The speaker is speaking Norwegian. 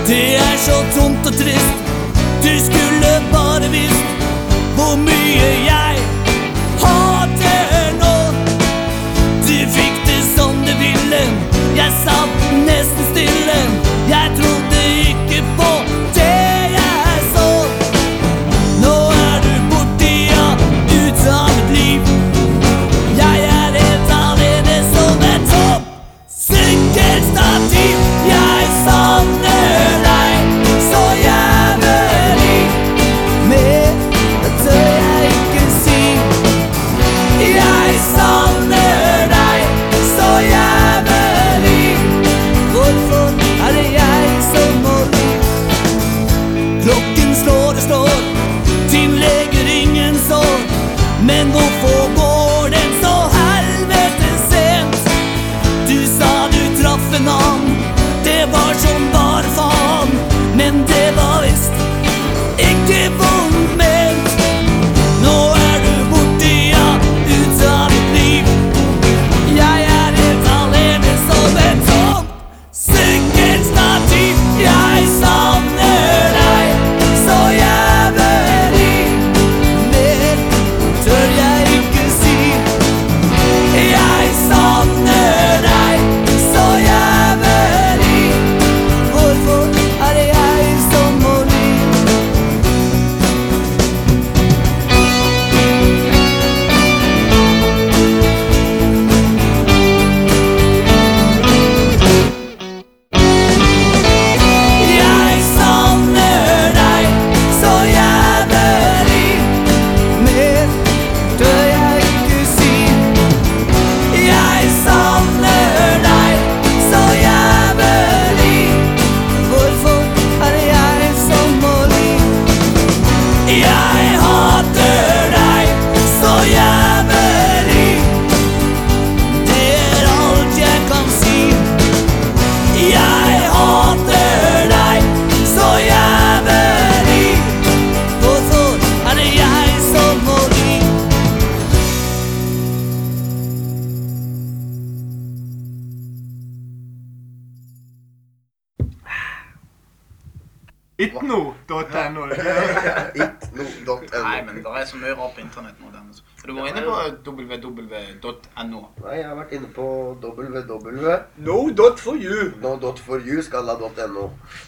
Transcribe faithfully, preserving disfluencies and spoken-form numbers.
Det er så tomt og trist. Du skulle bare visst hvor mye jeg hater nå. Du fikk det som du ville. Jeg satt nesten stille. Jeg trodde ikke på det jeg så. Nå er du borte, ja, ut av mitt liv. Jeg er helt alene som et topp sykkelstativ. Jeg savner deg så jævlig. Mer tør jeg ikke si. Jeg savner deg så jævlig. Hvorfor er det jeg som må li? Klokken slår og slår, din leger ingen sår. Men hvorfor går den så helvete sent? Du sa du traff en annen, det var som bare faen. Men det var visst ikke vondt ment. Nå er du borte, ja, ut av mitt liv. Jeg er helt alene som et tomt sykkelstativ. Jeg savner deg så jævlig. Mer tør jeg ikke si. Jeg savner deg så jævlig. Hvorfor er det jeg som må li? Jeg savner deg så jævlig. Mer tør jeg ikke si. Jeg savner deg så jævlig. Hvorfor er det jeg som må li? Jeg hater deg så jævlig. Det er alt jeg kan si. Jeg hater deg så jævlig. Hvorfor er det jeg som må li? Itno dot no. Itno.no. Nei, men det er så mye rart på internett nå. Dennis. Så du går inne på w w w dot no. Nei, jeg har vært inne på www. No dot for you. No dot for you skal la dot no.